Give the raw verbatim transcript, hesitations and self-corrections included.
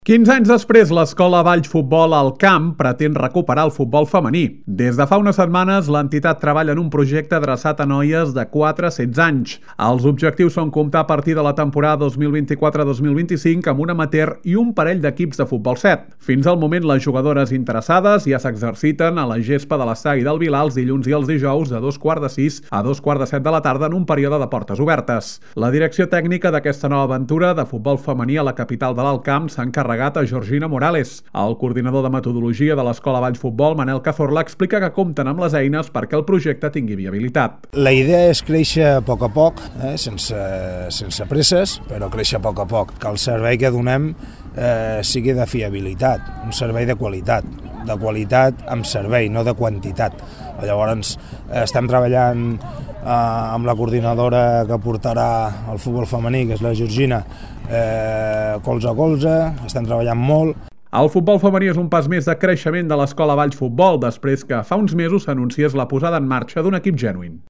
quinze anys després, l'escola Valls Futbol al Camp pretén recuperar el futbol femení. Des de fa unes setmanes, l'entitat treballa en un projecte adreçat a noies de quatre a setze anys. Els objectius són comptar a partir de la temporada dos mil vint-i-quatre dos mil vint-i-cinc amb un amateur i un parell d'equips de futbol set. Fins al moment, les jugadores interessades ja s'exerciten a la gespa de l'estadi del Vilar els dilluns i els dijous de dos quarts de sis a dos quarts de set de la tarda en un període de portes obertes. La direcció tècnica d'aquesta nova aventura de futbol femení a la capital de l'Alt Camp s'ha encarregat a Georgina Morales. El coordinador de metodologia de l'Escola Valls Futbol, Manel Cazorla, explica que compten amb les eines perquè el projecte tingui viabilitat. La idea és créixer a poc a poc, eh, sense, sense presses, però créixer a poc a poc, que el servei que donem eh, sigui de fiabilitat, un servei de qualitat, de qualitat amb servei, no de quantitat. Llavors estem treballant eh, amb la coordinadora que portarà el futbol femení, que és la Georgina, eh, colze a colze, estem treballant molt. El futbol femení és un pas més de creixement de l'escola Valls Futbol, després que fa uns mesos s'anunciés la posada en marxa d'un equip genuïn.